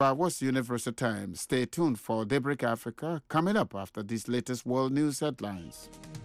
What's Universal Time? Stay tuned for Daybreak Africa coming up after these latest world news headlines.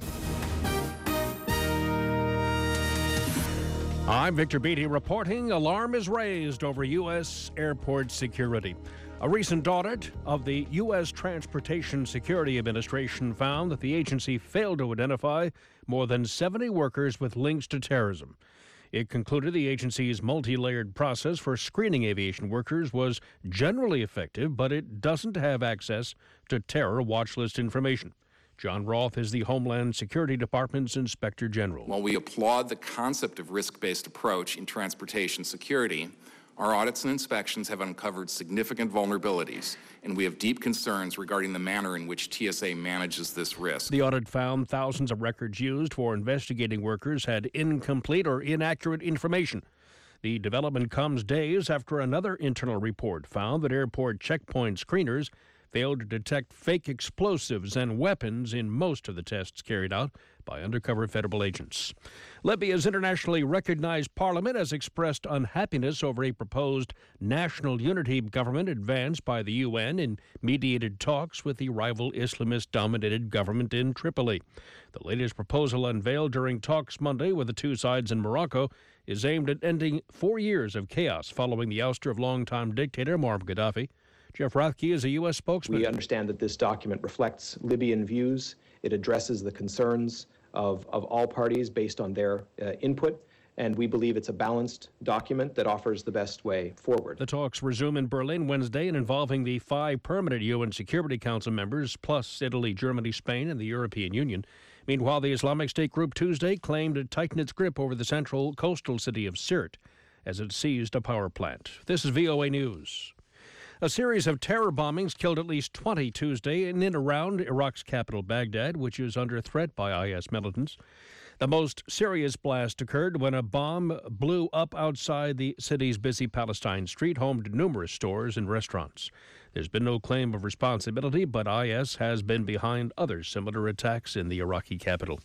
I'm Victor Beatty reporting. Alarm is raised over U.S. airport security. A recent audit of the U.S. Transportation Security Administration found that the agency failed to identify more than 70 workers with links to terrorism. It concluded the agency's multi-layered process for screening aviation workers was generally effective, but it doesn't have access to terror watch list information. John Roth is the Homeland Security Department's Inspector General. While we applaud the concept of risk-based approach in transportation security, our audits and inspections have uncovered significant vulnerabilities, and we have deep concerns regarding the manner in which TSA manages this risk. The audit found thousands of records used for investigating workers had incomplete or inaccurate information. The development comes days after another internal report found that airport checkpoint screeners failed to detect fake explosives and weapons in most of the tests carried out by undercover federal agents. Libya's internationally recognized parliament has expressed unhappiness over a proposed national unity government advanced by the UN in mediated talks with the rival Islamist-dominated government in Tripoli. The latest proposal unveiled during talks Monday with the two sides in Morocco is aimed at ending 4 years of chaos following the ouster of longtime dictator Muammar Gaddafi. Jeff Rathke is a U.S. spokesman. We understand that this document reflects Libyan views. It addresses the concerns of all parties based on their input, and we believe it's a balanced document that offers the best way forward. The talks resume in Berlin Wednesday and involving the 5 permanent UN Security Council members, plus Italy, Germany, Spain, and the European Union. Meanwhile, the Islamic State group Tuesday claimed to tighten its grip over the central coastal city of Sirte as it seized a power plant. This is VOA News. A series of terror bombings killed at least 20 Tuesday in and around Iraq's capital, Baghdad, which is under threat by IS militants. The most serious blast occurred when a bomb blew up outside the city's busy Palestine street, home to numerous stores and restaurants. There's been no claim of responsibility, but IS has been behind other similar attacks in the Iraqi capital.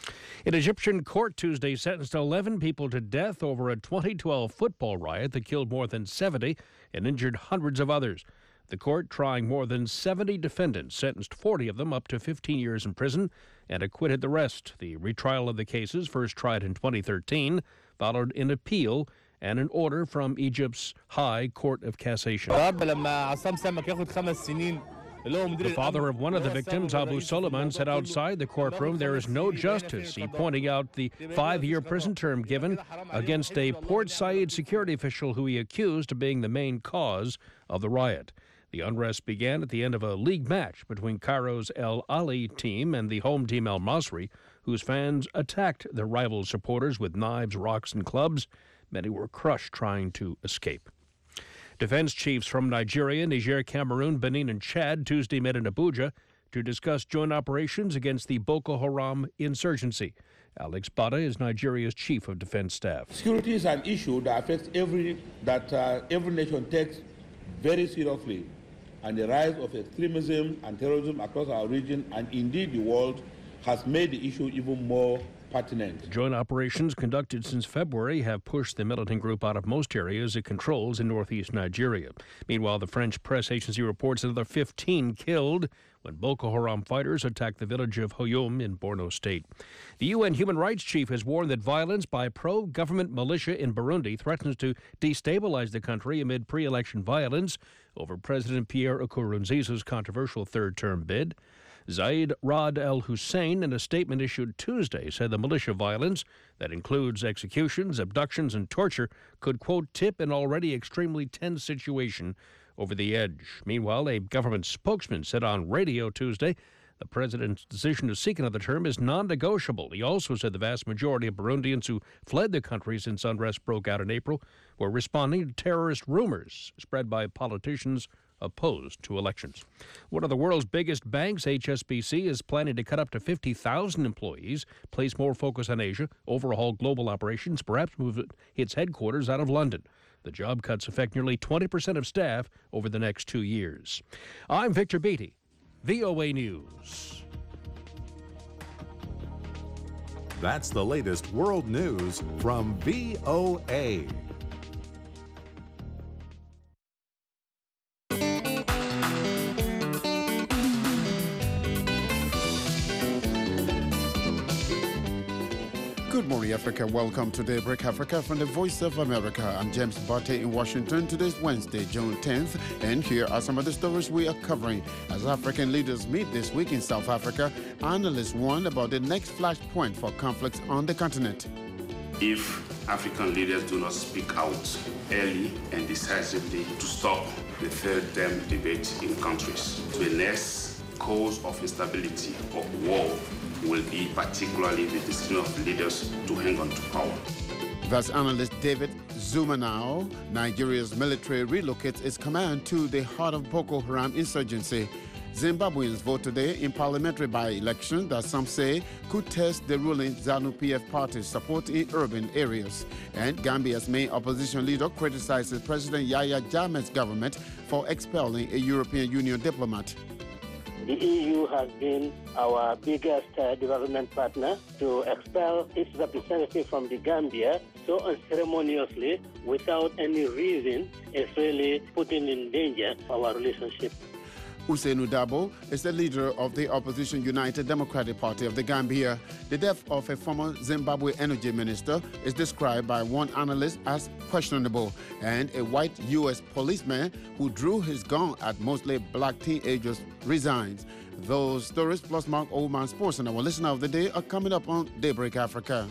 An Egyptian court Tuesday sentenced 11 people to death over a 2012 football riot that killed more than 70 and injured hundreds of others. The court, trying more than 70 defendants, sentenced 40 of them up to 15 years in prison and acquitted the rest. The retrial of the cases, first tried in 2013, followed an appeal and an order from Egypt's High Court of Cassation. The father of one of the victims, Abu Suleiman, said outside the courtroom there is no justice. He pointing out the 5-year prison term given against a Port Said security official who he accused of being the main cause of the riot. The unrest began at the end of a league match between Cairo's El Ali team and the home team El Masri, whose fans attacked the rival supporters with knives, rocks, and clubs. Many were crushed trying to escape. Defense chiefs from Nigeria, Niger, Cameroon, Benin, and Chad Tuesday met in Abuja to discuss joint operations against the Boko Haram insurgency. Alex Bada is Nigeria's chief of defense staff. Security is an issue that affects every nation takes very seriously, and the rise of extremism and terrorism across our region and indeed the world has made the issue even more pertinent. Joint operations conducted since February have pushed the militant group out of most areas it controls in northeast Nigeria. Meanwhile, the French press agency reports another 15 killed when Boko Haram fighters attacked the village of Hoyoum in Borno State. The UN human rights chief has warned that violence by pro-government militia in Burundi threatens to destabilize the country amid pre-election violence over President Pierre Nkurunziza's controversial third-term bid. Zaid Rad al-Hussein, in a statement issued Tuesday, said the militia violence that includes executions, abductions, and torture could, quote, tip an already extremely tense situation over the edge. Meanwhile, a government spokesman said on radio Tuesday the president's decision to seek another term is non-negotiable. He also said the vast majority of Burundians who fled the country since unrest broke out in April were responding to terrorist rumors spread by politicians opposed to elections. One of the world's biggest banks, HSBC, is planning to cut up to 50,000 employees, place more focus on Asia, overhaul global operations, perhaps move its headquarters out of London. The job cuts affect nearly 20% of staff over the next 2 years. I'm Victor Beatty, VOA News. That's the latest world news from VOA. Good morning, Africa. Welcome to Daybreak Africa from the Voice of America. I'm James Barty in Washington. Today's Wednesday, June 10th, and here are some of the stories we are covering. As African leaders meet this week in South Africa, analysts warn about the next flashpoint for conflicts on the continent. If African leaders do not speak out early and decisively to stop the third term debate in countries, the next cause of instability or war will be particularly the decision of leaders to hang on to power. That's analyst David Zumanao. Nigeria's military relocates its command to the heart of Boko Haram insurgency. Zimbabweans vote today in parliamentary by-election that some say could test the ruling ZANU-PF party's support in urban areas. And Gambia's main opposition leader criticizes President Yahya Jammeh's government for expelling a European Union diplomat. The EU has been our biggest development partner to expel its representative from the Gambia so unceremoniously without any reason is really putting in danger our relationship. Usainu Dabo is the leader of the opposition United Democratic Party of the Gambia. The death of a former Zimbabwe energy minister is described by one analyst as questionable, and a white U.S. policeman who drew his gun at mostly black teenagers resigns. Those stories plus Mark Oldman Sports and our listener of the day are coming up on Daybreak Africa.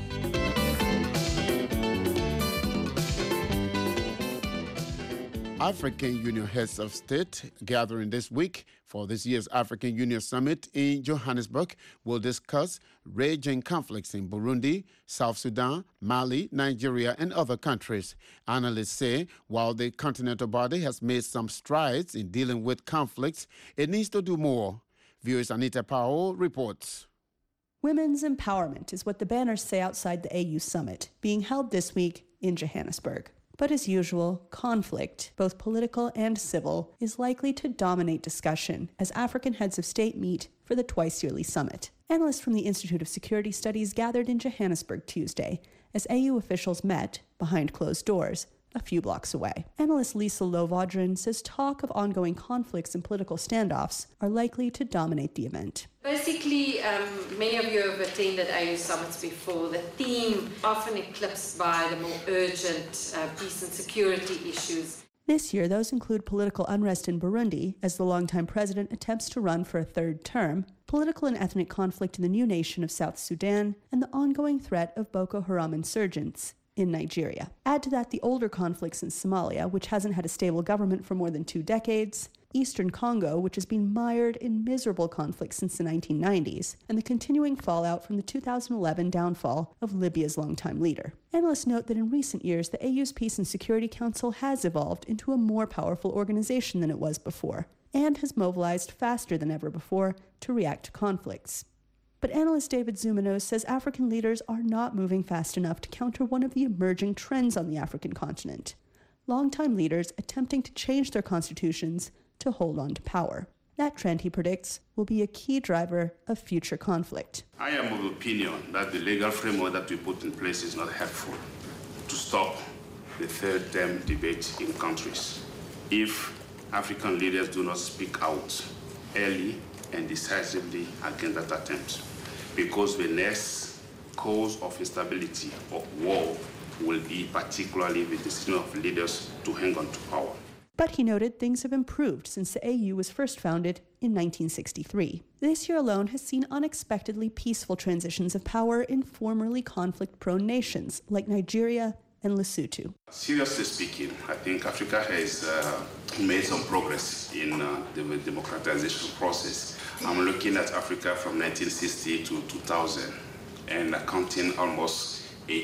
African Union heads of state gathering this week for this year's African Union Summit in Johannesburg will discuss raging conflicts in Burundi, South Sudan, Mali, Nigeria, and other countries. Analysts say while the continental body has made some strides in dealing with conflicts, it needs to do more. Viewers Anita Powell reports. Women's empowerment is what the banners say outside the AU Summit, being held this week in Johannesburg. But as usual, conflict, both political and civil, is likely to dominate discussion as African heads of state meet for the twice-yearly summit. Analysts from the Institute of Security Studies gathered in Johannesburg Tuesday as AU officials met, behind closed doors, a few blocks away. Analyst Lisa Lovaudrin says talk of ongoing conflicts and political standoffs are likely to dominate the event. Basically, many of you have attended AU summits before. The theme often eclipsed by the more urgent peace and security issues. This year, those include political unrest in Burundi as the longtime president attempts to run for a third term, political and ethnic conflict in the new nation of South Sudan, and the ongoing threat of Boko Haram insurgents in Nigeria. Add to that the older conflicts in Somalia, which hasn't had a stable government for more than 2 decades, Eastern Congo, which has been mired in miserable conflict since the 1990s, and the continuing fallout from the 2011 downfall of Libya's longtime leader. Analysts note that in recent years, the AU's Peace and Security Council has evolved into a more powerful organization than it was before, and has mobilized faster than ever before to react to conflicts. But analyst David Zumanao says African leaders are not moving fast enough to counter one of the emerging trends on the African continent: longtime leaders attempting to change their constitutions to hold on to power. That trend, he predicts, will be a key driver of future conflict. I am of the opinion that the legal framework that we put in place is not helpful to stop the third term debate in countries. If African leaders do not speak out early and decisively against that attempt, because the next cause of instability or war will be particularly the decision of leaders to hang on to power. But he noted things have improved since the AU was first founded in 1963. This year alone has seen unexpectedly peaceful transitions of power in formerly conflict-prone nations like Nigeria and Lesotho. Seriously speaking, I think Africa has made some progress in the democratization process. I'm looking at Africa from 1960 to 2000 and counting almost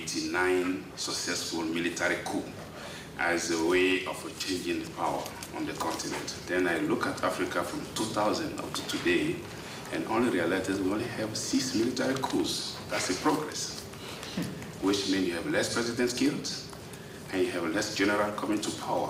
89 successful military coups as a way of changing power on the continent. Then I look at Africa from 2000 up to today and only realize that we only have 6 military coups. That's a progress, which means you have less presidents killed and you have less generals coming to power.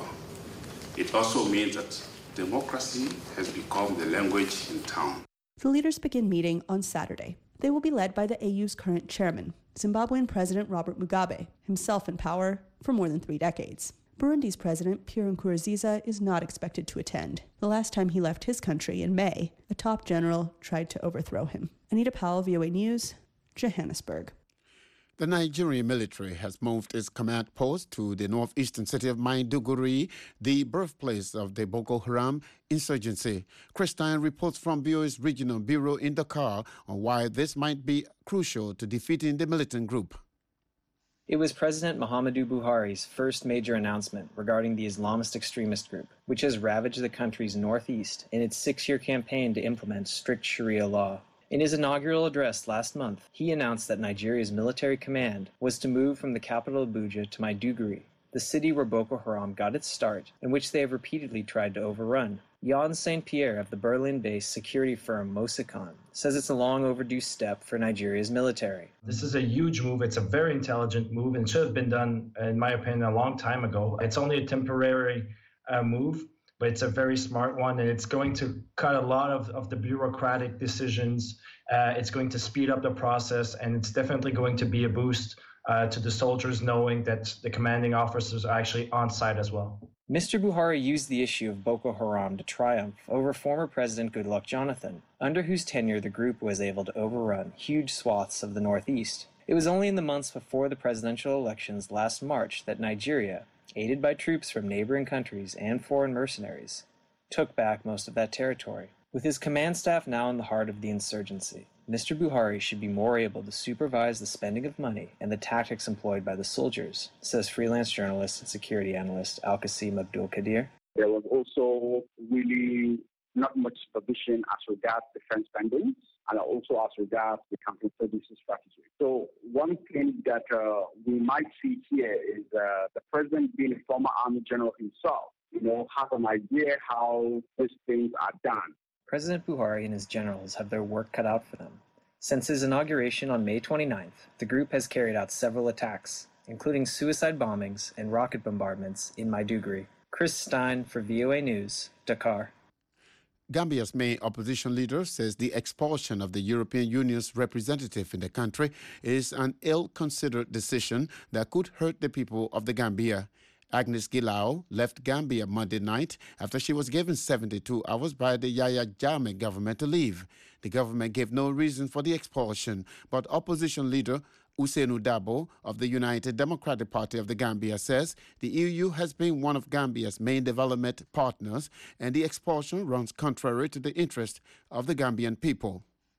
It also means that democracy has become the language in town. The leaders begin meeting on Saturday. They will be led by the AU's current chairman, Zimbabwean President Robert Mugabe, himself in power for more than 3 decades. Burundi's president, Pierre Nkurunziza, is not expected to attend. The last time he left his country, in May, a top general tried to overthrow him. Anita Powell, VOA News, Johannesburg. The Nigerian military has moved its command post to the northeastern city of Maiduguri, the birthplace of the Boko Haram insurgency. Christine reports from BOA's regional bureau in Dakar on why this might be crucial to defeating the militant group. It was President Muhammadu Buhari's first major announcement regarding the Islamist extremist group, which has ravaged the country's northeast in its 6-year campaign to implement strict Sharia law. In his inaugural address last month, he announced that Nigeria's military command was to move from the capital Abuja to Maiduguri, the city where Boko Haram got its start and which they have repeatedly tried to overrun. Jan St. Pierre of the Berlin-based security firm Mosicon says it's a long overdue step for Nigeria's military. This is a huge move. It's a very intelligent move and should have been done, in my opinion, a long time ago. It's only a temporary move, but it's a very smart one, and it's going to cut a lot of the bureaucratic decisions. It's going to speed up the process, and it's definitely going to be a boost to the soldiers knowing that the commanding officers are actually on site as well. Mr. Buhari used the issue of Boko Haram to triumph over former President Goodluck Jonathan, under whose tenure the group was able to overrun huge swaths of the northeast. It was only in the months before the presidential elections last March that Nigeria, aided by troops from neighboring countries and foreign mercenaries, took back most of that territory. With his command staff now in the heart of the insurgency, Mr. Buhari should be more able to supervise the spending of money and the tactics employed by the soldiers, says freelance journalist and security analyst Al-Qasim Abdul Qadir. There was also really not much supervision as regards defense spending and also as regards the counterinsurgency strategy. So one thing that we might see here is the president, being a former army general himself, has an idea how these things are done. President Buhari and his generals have their work cut out for them. Since his inauguration on May 29th, the group has carried out several attacks, including suicide bombings and rocket bombardments in Maiduguri. Chris Stein for VOA News, Dakar. Gambia's main opposition leader says the expulsion of the European Union's representative in the country is an ill-considered decision that could hurt the people of the Gambia. Agnes Gilao left Gambia Monday night after she was given 72 hours by the Yahya Jammeh government to leave. The government gave no reason for the expulsion, but opposition leader Ousainou Dabo of the United Democratic Party of the Gambia says the EU has been one of Gambia's main development partners, and the expulsion runs contrary to the interest of the Gambian people.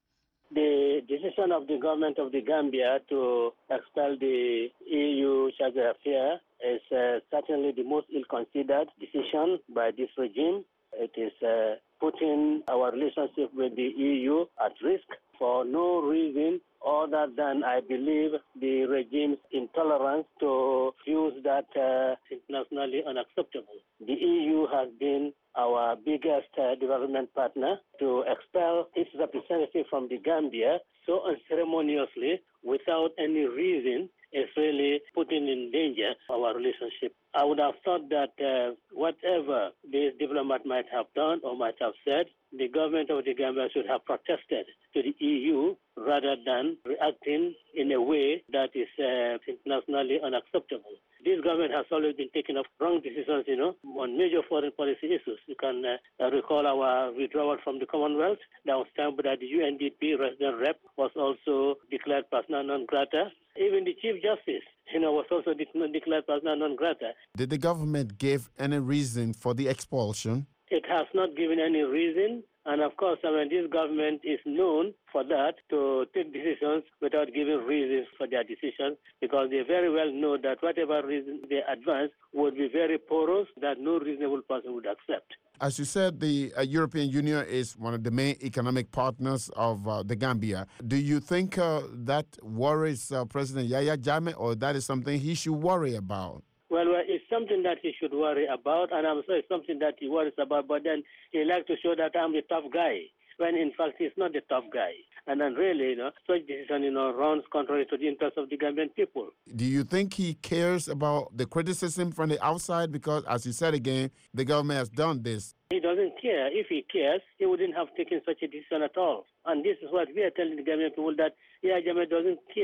The decision of the government of the Gambia to expel the EU Charge d'Affaires is certainly the most ill-considered decision by this regime. It is putting our relationship with the EU at risk for no reason other than, I believe, the regime's intolerance to views that are internationally unacceptable. The EU has been our biggest development partner. To expel its representative from the Gambia so unceremoniously without any reason is really putting in danger our relationship. I would have thought that whatever this diplomat might have done or might have said, the government of the Gambia should have protested to the EU rather than reacting in a way that is internationally unacceptable. This government has always been taking up wrong decisions, on major foreign policy issues. You can recall our withdrawal from the Commonwealth. There was time that the UNDP resident rep was also declared persona non grata. Even the Chief Justice, was also declared persona non grata. Did the government give any reason for the expulsion? It has not given any reason. And of course, this government is known for that, to take decisions without giving reasons for their decisions, because they very well know that whatever reason they advance would be very porous, that no reasonable person would accept. As you said, the European Union is one of the main economic partners of the Gambia. Do you think that worries President Yahya Jammeh, or that is something he should worry about? Well, it's something that he should worry about, and I'm sure it's something that he worries about, but then he likes to show that I'm the tough guy, when in fact he's not the tough guy. And then really, such decision, runs contrary to the interests of the Gambian people. Do you think he cares about the criticism from the outside? Because, as you said again, the government has done this. He doesn't care. If he cares, he wouldn't have taken such a decision at all. And this is what we are telling the Gambian people, that Yahya Jammeh doesn't care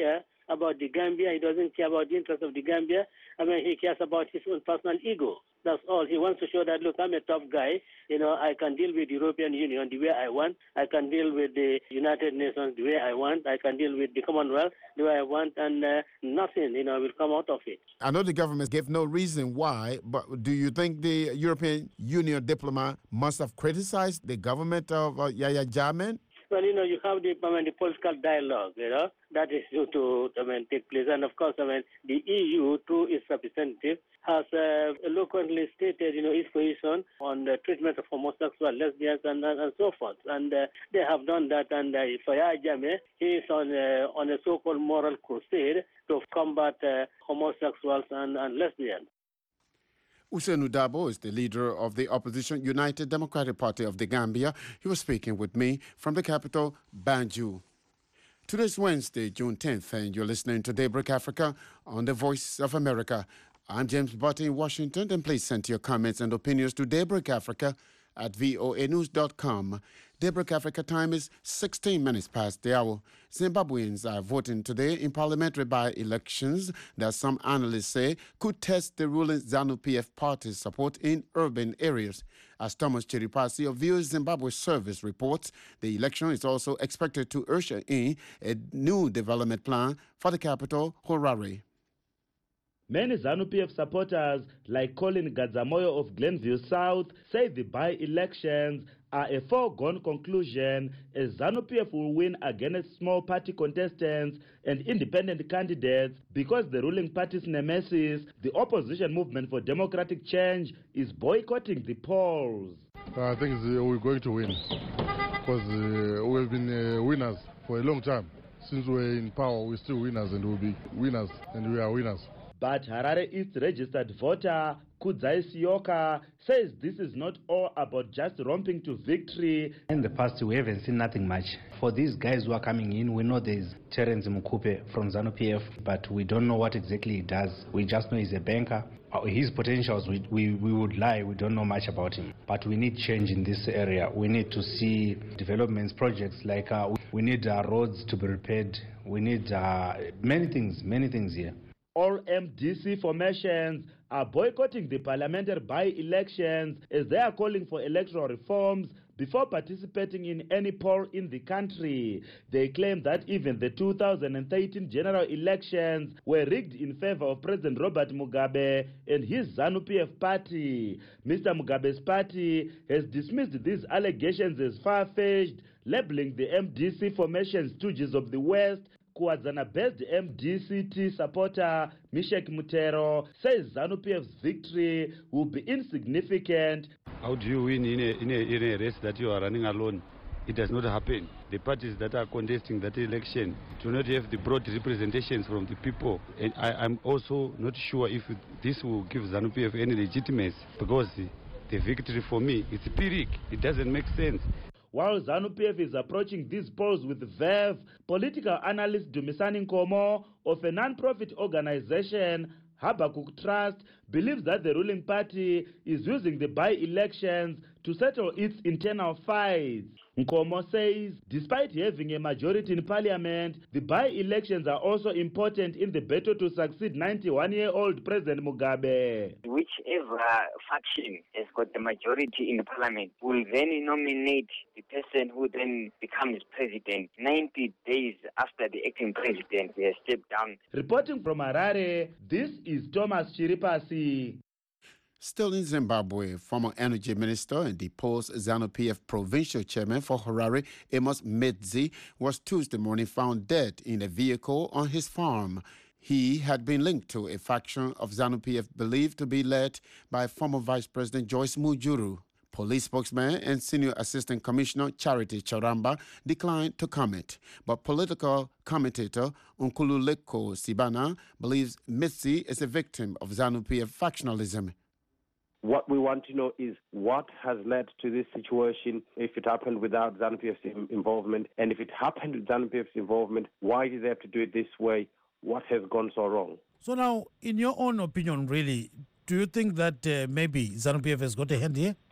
about the Gambia. He doesn't care about the interests of the Gambia. I mean, he cares about his own personal ego. That's all. He wants to show that, look, I'm a tough guy. I can deal with the European Union the way I want. I can deal with the United Nations the way I want. I can deal with the Commonwealth the way I want, and nothing, will come out of it. I know the government gave no reason why, but do you think the European Union diplomat must have criticized the government of Yahya Jammeh? Well, you have the political dialogue, that is due to take place. And of course, the EU, through its representative, has eloquently stated, its position on the treatment of homosexual, lesbians, and so forth. And they have done that. And for Yahya Jammeh, he is on a so-called moral crusade to combat homosexuals and lesbians. Ousainou Darboe is the leader of the opposition United Democratic Party of the Gambia. He was speaking with me from the capital, Banjul. Today's Wednesday, June 10th, and you're listening to Daybreak Africa on the Voice of America. I'm James Butty in Washington, and please send your comments and opinions to Daybreak Africa at voanews.com. Daybreak Africa time is 16 minutes past the hour. Zimbabweans are voting today in parliamentary by-elections that some analysts say could test the ruling ZANU-PF party's support in urban areas. As Thomas Chiripasi of VOA Zimbabwe Service reports, the election is also expected to usher in a new development plan for the capital, Harare. Many ZANU-PF supporters, like Colin Gadzamoyo of Glenview South, say the by-elections are a foregone conclusion as ZANU-PF will win against small party contestants and independent candidates because the ruling party's nemesis, the opposition movement for democratic change, is boycotting the polls. I think we're going to win because we've been winners for a long time. Since we're in power, we're still winners and we'll be winners, and we are winners. But Harare East registered voter Kudzai Sioka says this is not all about just romping to victory. In the past, we haven't seen nothing much. For these guys who are coming in, we know there's Terence Mukupe from ZANU-PF, but we don't know what exactly he does. We just know he's a banker. His potentials, we would lie, we don't know much about him. But we need change in this area. We need to see developments, projects like we need roads to be repaired. We need many things here. All MDC formations are boycotting the parliamentary by-elections as they are calling for electoral reforms before participating in any poll in the country. They claim that even the 2013 general elections were rigged in favor of President Robert Mugabe and his ZANU-PF party. Mr. Mugabe's party has dismissed these allegations as far-fetched, labeling the MDC formations stooges of the West. Kuwadzana-based MDCT supporter Mishek Mutero says ZANU-PF's victory will be insignificant. How do you win in a race that you are running alone? It does not happen. The parties that are contesting that election do not have the broad representations from the people. And I'm also not sure if this will give ZANU-PF any legitimacy, because the victory for me is Pyrrhic. It doesn't make sense. While ZANU-PF is approaching these polls with verve, political analyst Dumisani Nkomo of a non-profit organization, Habakuk Trust, believes that the ruling party is using the by-elections to settle its internal fights. Nkomo says, despite having a majority in parliament, the by-elections are also important in the battle to succeed 91-year-old President Mugabe. Whichever faction has got the majority in the parliament will then nominate the person who then becomes president 90 days after the acting president has stepped down. Reporting from Harare, this is Thomas Chiripasi. Still in Zimbabwe, former energy minister and deposed ZANU-PF provincial chairman for Harare, Amos Medzi, was Tuesday morning found dead in a vehicle on his farm. He had been linked to a faction of ZANU-PF believed to be led by former Vice President Joyce Mujuru. Police spokesman and Senior Assistant Commissioner Charity Charamba declined to comment, but political commentator Nkululeko Sibana believes Medzi is a victim of ZANU-PF factionalism. What we want to know is what has led to this situation, if it happened without ZANU-PF's involvement, and if it happened with ZANU-PF's involvement, why did they have to do it this way? What has gone so wrong? So now, in your own opinion, really, do you think that maybe ZANU-PF has got a hand here?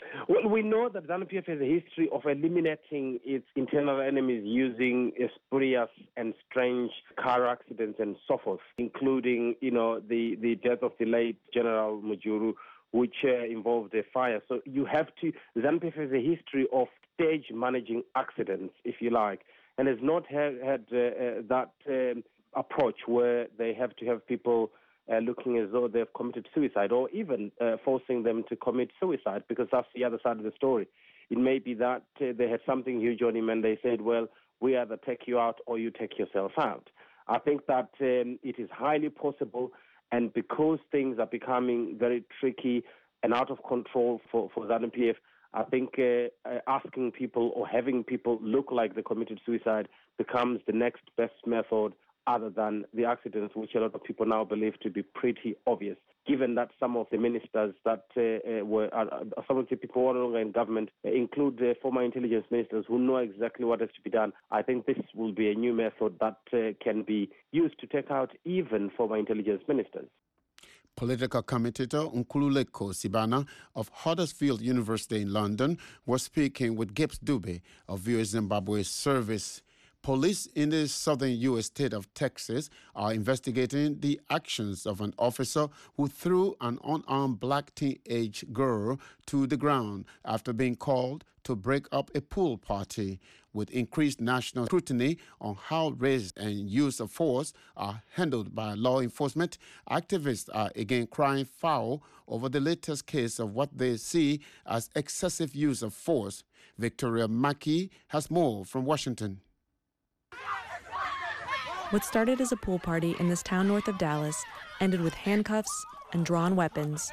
Well, we know that ZANU-PF has a history of eliminating its internal enemies using spurious and strange car accidents and so forth, including, the death of the late General Mujuru, which involved a fire. So ZANU-PF has a history of stage managing accidents, if you like, and has not had that approach where they have to have people looking as though they've committed suicide, or even forcing them to commit suicide, because that's the other side of the story. It may be that they had something huge on him and they said, well, we either take you out or you take yourself out. I think that it is highly possible, and because things are becoming very tricky and out of control for ZANU-PF, I think asking people or having people look like they committed suicide becomes the next best method, other than the accidents, which a lot of people now believe to be pretty obvious, given that some of the ministers that some of the people who are no longer in government include former intelligence ministers who know exactly what has to be done. I think this will be a new method that can be used to take out even former intelligence ministers. Political commentator Nkululeko Sibana of Huddersfield University in London was speaking with Gibbs Dube of VOA Zimbabwe Service. Police in the southern U.S. state of Texas are investigating the actions of an officer who threw an unarmed black teenage girl to the ground after being called to break up a pool party. With increased national scrutiny on how race and use of force are handled by law enforcement, activists are again crying foul over the latest case of what they see as excessive use of force. Victoria Mackey has more from Washington. What started as a pool party in this town north of Dallas ended with handcuffs and drawn weapons.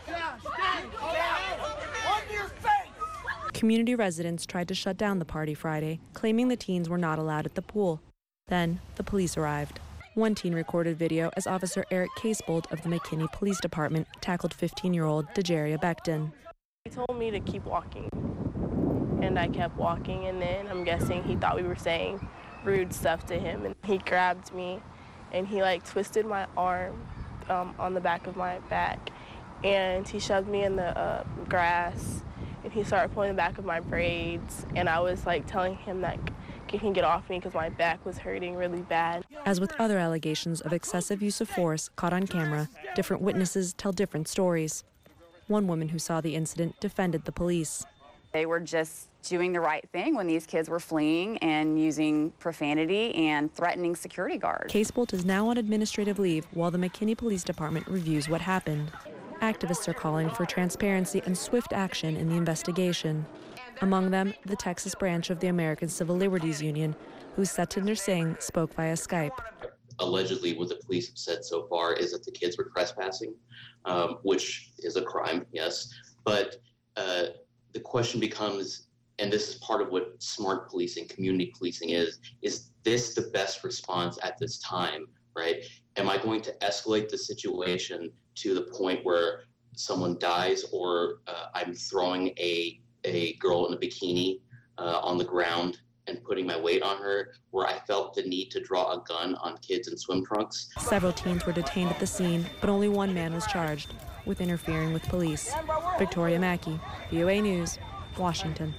Community residents tried to shut down the party Friday, claiming the teens were not allowed at the pool. Then the police arrived. One teen recorded video as Officer Eric Casebold of the McKinney Police Department tackled 15-year-old Dejaria Becton. He told me to keep walking, and I kept walking, and then I'm guessing he thought we were saying rude stuff to him, and he grabbed me and he twisted my arm on the back of my back, and he shoved me in the grass, and he started pulling the back of my braids, and I was telling him that he can get off me because my back was hurting really bad. As with other allegations of excessive use of force caught on camera, different witnesses tell different stories. One woman who saw the incident defended the police. They were just doing the right thing when these kids were fleeing and using profanity and threatening security guards. Casebolt is now on administrative leave while the McKinney Police Department reviews what happened. Activists are calling for transparency and swift action in the investigation. Among them, the Texas branch of the American Civil Liberties Union, whose Satinder Singh spoke via Skype. Allegedly, what the police have said so far is that the kids were trespassing, which is a crime, yes. But the question becomes, and this is part of what smart policing, community policing is this the best response at this time, right? Am I going to escalate the situation to the point where someone dies, or I'm throwing a girl in a bikini on the ground and putting my weight on her, where I felt the need to draw a gun on kids in swim trunks? Several teens were detained at the scene, but only one man was charged with interfering with police. Victoria Mackey, VOA News, Washington.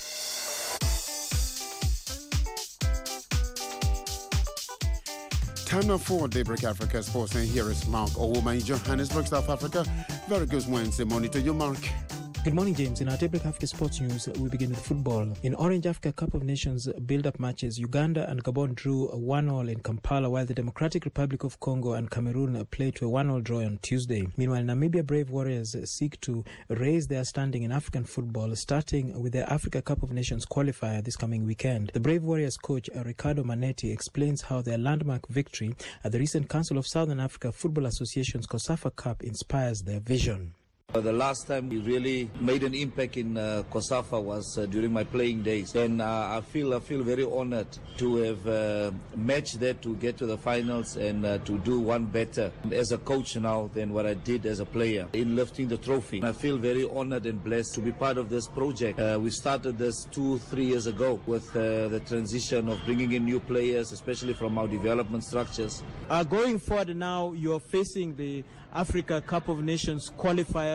Time now for Daybreak Africa Sports, and here is Mark Owoma in Johannesburg, South Africa. Very good Wednesday morning to you, Mark. Good morning, James. In our Daybreak Africa Sports News, we begin with football. In Orange Africa Cup of Nations build-up matches, Uganda and Gabon drew a 1-1 in Kampala, while the Democratic Republic of Congo and Cameroon played to a 1-1 draw on Tuesday. Meanwhile, Namibia Brave Warriors seek to raise their standing in African football, starting with their Africa Cup of Nations qualifier this coming weekend. The Brave Warriors coach Ricardo Manetti explains how their landmark victory at the recent Council of Southern Africa Football Association's COSAFA Cup inspires their vision. The last time we really made an impact in COSAFA was during my playing days, and I feel very honored to have matched there to get to the finals and to do one better as a coach now than what I did as a player in lifting the trophy. I feel very honored and blessed to be part of this project. We started this 2-3 years ago with the transition of bringing in new players, especially from our development structures. Going forward now, you're facing the Africa Cup of Nations qualifiers.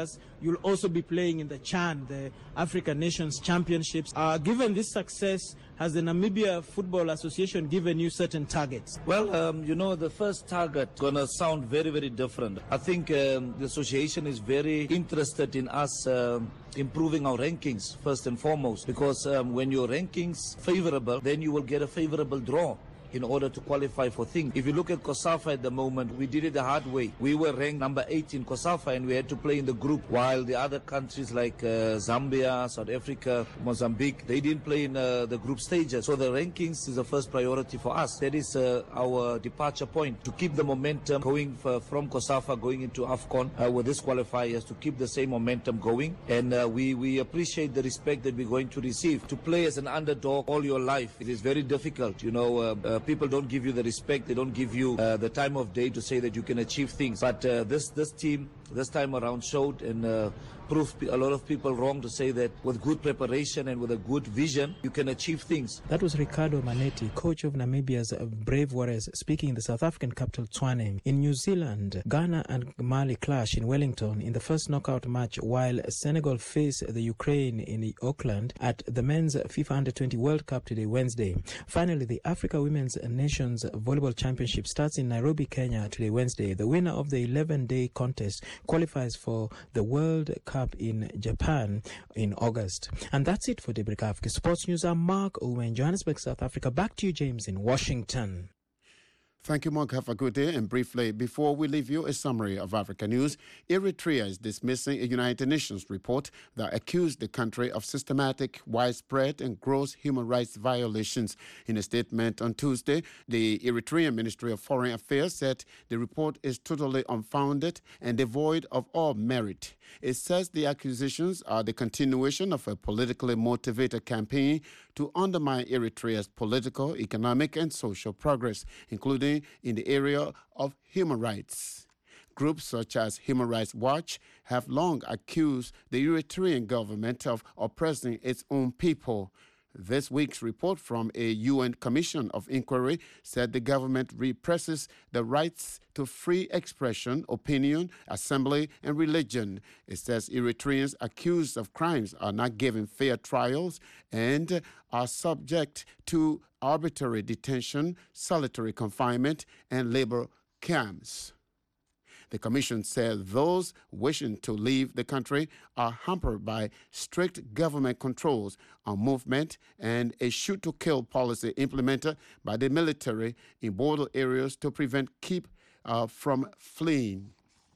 years, you'll also be playing in the CHAN, the African Nations Championships. Given this success, has the Namibia Football Association given you certain targets? Well, the first target is going to sound very, very different. I think the association is very interested in us improving our rankings, first and foremost, because when your rankings favorable, then you will get a favorable draw in order to qualify for things. If you look at COSAFA at the moment, we did it the hard way. We were ranked number 8 in COSAFA and we had to play in the group, while the other countries like Zambia, South Africa, Mozambique, they didn't play in the group stages. So the rankings is the first priority for us. That is our departure point, to keep the momentum going from COSAFA going into AFCON with this qualifiers, to keep the same momentum going. And we appreciate the respect that we're going to receive. To play as an underdog all your life, it is very difficult. People don't give you the respect, they don't give you the time of day to say that you can achieve things. But this team, this time around, showed and proved a lot of people wrong to say that with good preparation and with a good vision, you can achieve things. That was Ricardo Manetti, coach of Namibia's Brave Warriors, speaking in the South African capital Tshwane. In New Zealand, Ghana and Mali clash in Wellington in the first knockout match, while Senegal face the Ukraine in Auckland at the men's FIFA Under-20 World Cup today, Wednesday. Finally, the Africa Women's Nations Volleyball Championship starts in Nairobi, Kenya today, Wednesday. The winner of the 11-day contest qualifies for the World Cup in Japan in August. And that's it for Daybreak Africa Sports News. I'm Mark Owen, Johannesburg, South Africa. Back to you, James, in Washington. Thank you, Mark. Have a good day. And briefly, before we leave you, a summary of Africa news. Eritrea is dismissing a United Nations report that accused the country of systematic, widespread, and gross human rights violations. In a statement on Tuesday, the Eritrean Ministry of Foreign Affairs said the report is totally unfounded and devoid of all merit. It says the accusations are the continuation of a politically motivated campaign to undermine Eritrea's political, economic, and social progress, including in the area of human rights. Groups such as Human Rights Watch have long accused the Eritrean government of oppressing its own people. This week's report from a UN Commission of Inquiry said the government represses the rights to free expression, opinion, assembly, and religion. It says Eritreans accused of crimes are not given fair trials and are subject to arbitrary detention, solitary confinement, and labor camps. The commission said those wishing to leave the country are hampered by strict government controls on movement and a shoot-to-kill policy implemented by the military in border areas to prevent from fleeing.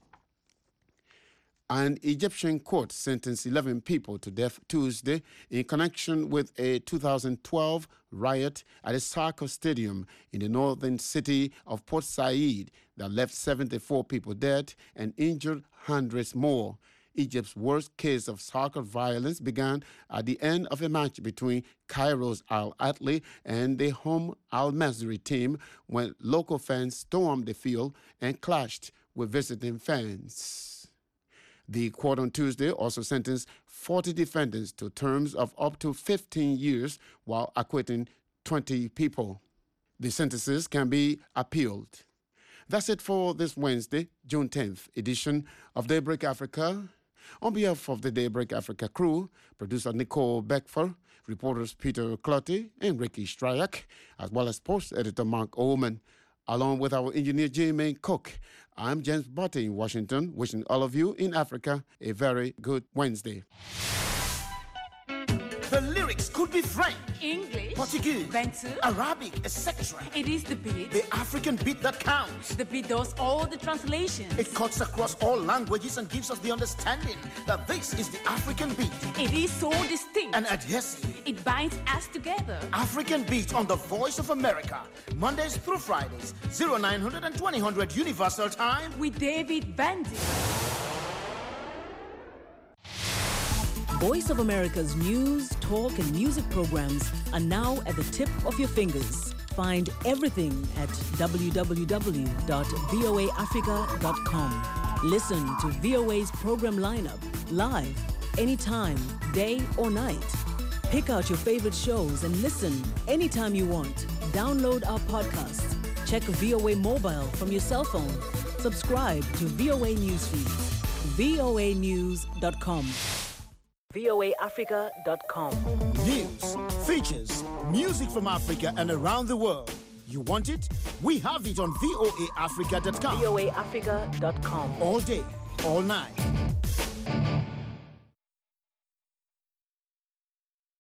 An Egyptian court sentenced 11 people to death Tuesday in connection with a 2012 riot at a soccer stadium in the northern city of Port Said that left 74 people dead and injured hundreds more. Egypt's worst case of soccer violence began at the end of a match between Cairo's Al Ahly and the home Al Masry team when local fans stormed the field and clashed with visiting fans. The court on Tuesday also sentenced 40 defendants to terms of up to 15 years while acquitting 20 people. The sentences can be appealed. That's it for this Wednesday, June 10th edition of Daybreak Africa. On behalf of the Daybreak Africa crew, producer Nicole Beckfer, reporters Peter Clotty and Ricky Stryak, as well as sports editor Mark Oman, along with our engineer J-Main Cook, I'm James Botte in Washington, wishing all of you in Africa a very good Wednesday. The lyrics could be French, English, Portuguese, Bantu, Arabic, etc. It is the beat. The African beat that counts. The beat does all the translations. It cuts across all languages and gives us the understanding that this is the African beat. It is so distinct and adhesive. It binds us together. African beat on the Voice of America, Mondays through Fridays, 0900 and 2000 Universal Time with David Bandy. Voice of America's news, talk, and music programs are now at the tip of your fingers. Find everything at www.voaafrica.com. Listen to VOA's program lineup live, anytime, day or night. Pick out your favorite shows and listen anytime you want. Download our podcasts. Check VOA Mobile from your cell phone. Subscribe to VOA Newsfeed. voanews.com. voaafrica.com. News, features, music from Africa and around the world. You want it? We have it on voaafrica.com. voaafrica.com. All day, all night.